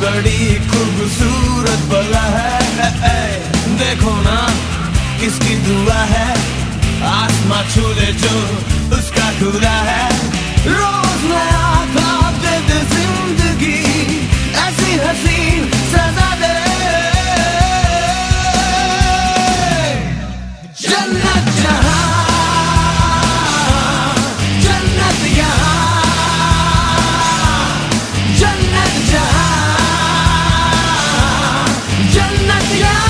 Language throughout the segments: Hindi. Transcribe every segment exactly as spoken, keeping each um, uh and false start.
बड़ी खूबसूरत बला है, देखो ना किसकी दुआ है, आसमां छू ले जो उसका खुदा है। रोज नया ख्वाब दे दे जिंदगी, ऐसी हसीन सजा दे, जन्नत जहां जन्नत यहाँ, जन्नत जहां जन्नत यहाँ।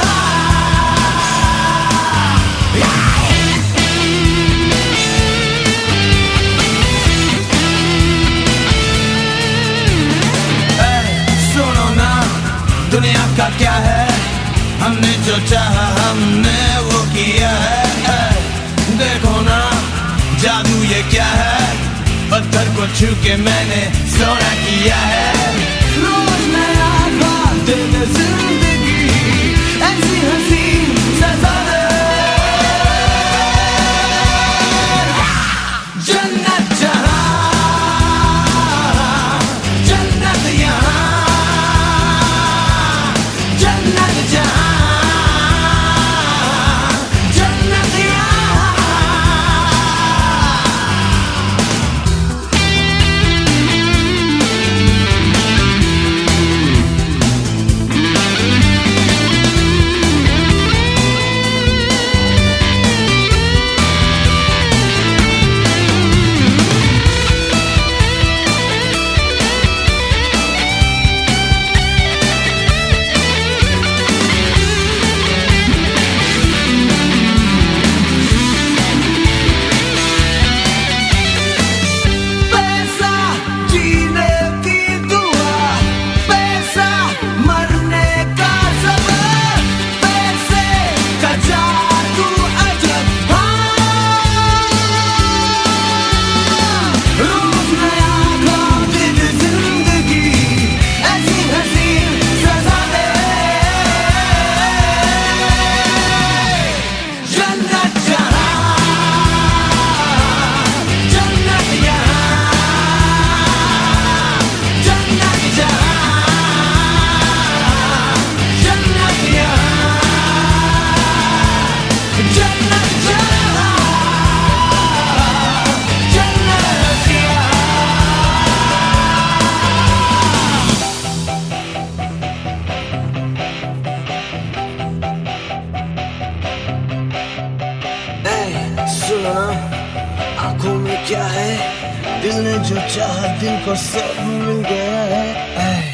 सुनो ना दुनिया का क्या है, हमने जो चाहा हमने वो किया है। देखो ना जादू ये क्या है, पत्थर को छू के मैंने सोना किया है। रोज नया ख्वाब दे दे जिंदगी, ऐसी हसीन सजा दे, जन्नत जहां जन्नत यहाँ, जन्नत जहां जन्नत यहाँ। सुनो ना आंखों में क्या है, दिल ने जो चाहा दिल को सब मिल गया है।